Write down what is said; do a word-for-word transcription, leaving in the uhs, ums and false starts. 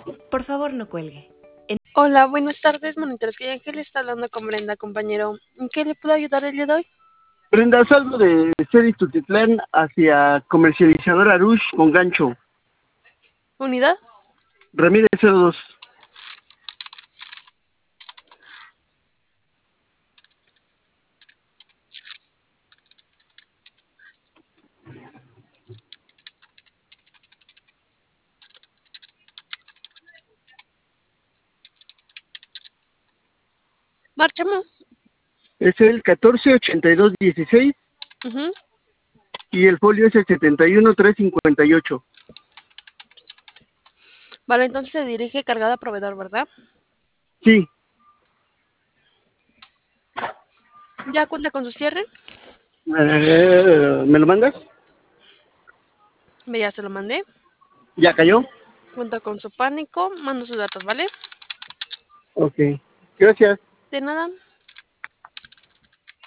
Por favor, no cuelgue. Hola, buenas tardes, monitores. Que Ángel está hablando con Brenda, compañero. ¿En qué le puedo ayudar el día de hoy? Brenda, salgo de Ceris Tutitlán hacia Comercializador Arush con gancho. ¿Unidad? Ramírez cero dos. Marchamos. Es el catorce ochenta y dos dieciséis Ujú. y el folio es el setenta y uno trescientos cincuenta y ocho. Vale, entonces se dirige cargada a proveedor, ¿verdad? Sí. ¿Ya cuenta con su cierre? Eh, ¿Me lo mandas? Ve, ya se lo mandé. ¿Ya cayó? Cuenta con su pánico. Mando sus datos, ¿vale? Ok. Gracias. De nada.